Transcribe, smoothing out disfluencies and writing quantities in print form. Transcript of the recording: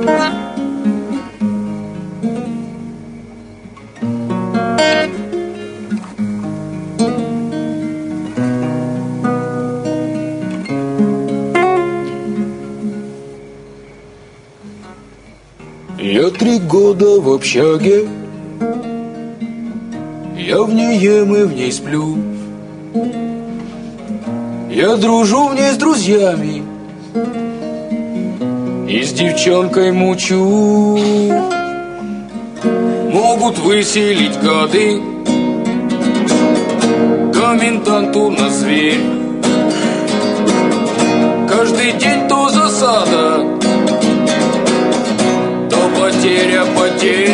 Я 3 года в общаге, я в ней ем и в ней сплю. Я дружу в ней с друзьями и с девчонкой мучу. Могут выселить гады, коменданту на зверь. Каждый день то засада, то потеря.